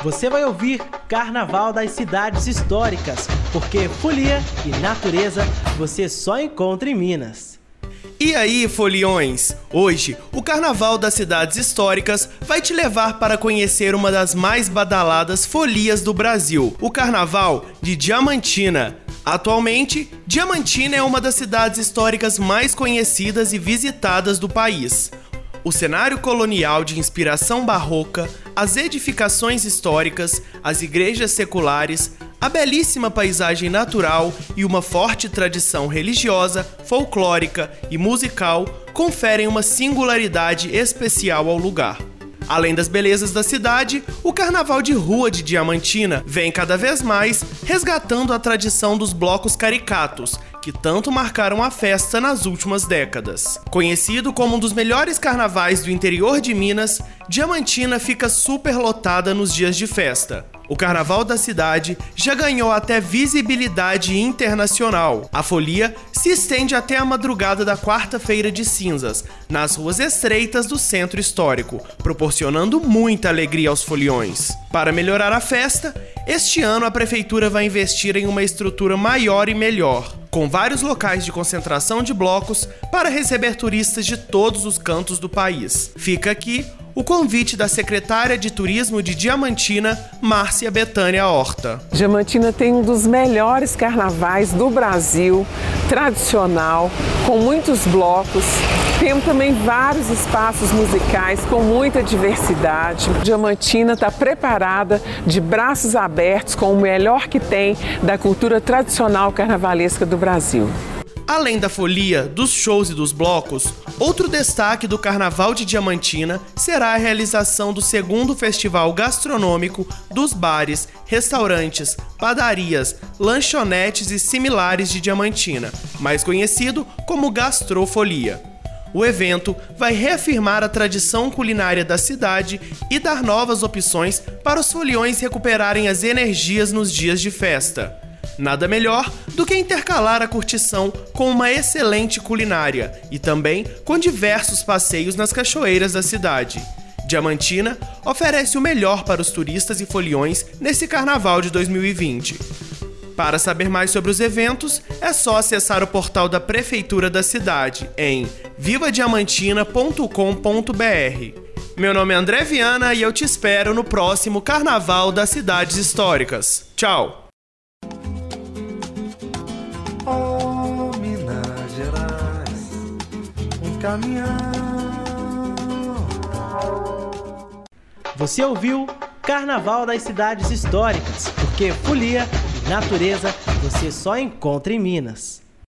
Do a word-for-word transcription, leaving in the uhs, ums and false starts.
Você vai ouvir Carnaval das Cidades Históricas, porque folia e natureza você só encontra em Minas. E aí, foliões? Hoje, o Carnaval das Cidades Históricas vai te levar para conhecer uma das mais badaladas folias do Brasil, o Carnaval de Diamantina. Atualmente, Diamantina é uma das cidades históricas mais conhecidas e visitadas do país. O cenário colonial de inspiração barroca, as edificações históricas, as igrejas seculares, a belíssima paisagem natural e uma forte tradição religiosa, folclórica e musical conferem uma singularidade especial ao lugar. Além das belezas da cidade, o Carnaval de Rua de Diamantina vem cada vez mais resgatando a tradição dos blocos caricatos, que tanto marcaram a festa nas últimas décadas. Conhecido como um dos melhores carnavais do interior de Minas, Diamantina fica superlotada nos dias de festa. O Carnaval da cidade já ganhou até visibilidade internacional. A folia se estende até a madrugada da quarta-feira de cinzas, nas ruas estreitas do centro histórico, proporcionando muita alegria aos foliões. Para melhorar a festa, este ano a prefeitura vai investir em uma estrutura maior e melhor, com vários locais de concentração de blocos para receber turistas de todos os cantos do país. Fica aqui o convite da secretária de Turismo de Diamantina, Márcia Betânia Horta. Diamantina tem um dos melhores carnavais do Brasil, tradicional, com muitos blocos. Temos também vários espaços musicais com muita diversidade. Diamantina está preparada, de braços abertos, com o melhor que tem da cultura tradicional carnavalesca do Brasil. Além da folia, dos shows e dos blocos, outro destaque do Carnaval de Diamantina será a realização do segundo festival gastronômico dos bares, restaurantes, padarias, lanchonetes e similares de Diamantina, mais conhecido como Gastrofolia. O evento vai reafirmar a tradição culinária da cidade e dar novas opções para os foliões recuperarem as energias nos dias de festa. Nada melhor do que intercalar a curtição com uma excelente culinária e também com diversos passeios nas cachoeiras da cidade. Diamantina oferece o melhor para os turistas e foliões nesse Carnaval de dois mil e vinte. Para saber mais sobre os eventos, é só acessar o portal da Prefeitura da cidade em viva diamantina ponto com ponto b r. Meu nome é André Viana e eu te espero no próximo Carnaval das Cidades Históricas. Tchau! Oh, Minas Gerais, um caminhão. Você ouviu Carnaval das Cidades Históricas, porque folia e natureza você só encontra em Minas.